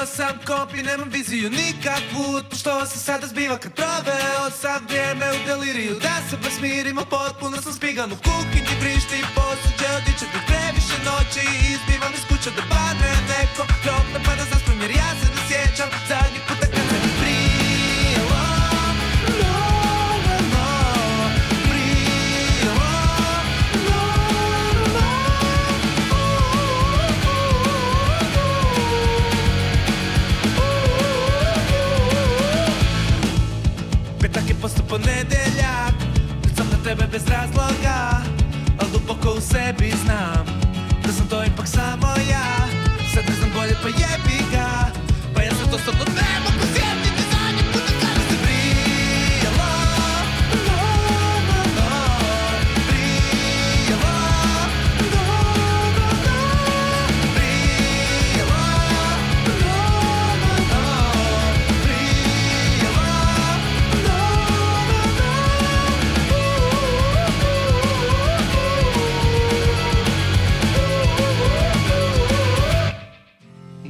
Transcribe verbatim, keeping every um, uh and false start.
Pokupio sam komp i nemam viziju nikakvu. To što se sada zbiva kad proveo sam vrijeme u deliriju. Da se pa smirimo, potpuno sam spigan. U kuhinji vrišti i posuđe odiče dok previše noći. Izbivam iz kuća da padne neko krokne pa da zaspam jer ja se ne sjećam zadnji puta kad se prijelo. No, no, no, prijelo. No, no, no. Petak je postao ponedeljak, gledam na tebe bez razloga, al duboko u sebi znam da sam to ipak samo ja. Sad ne znam bolje pa jebi ga, pa ja sad doslovno ne mogu sjeti.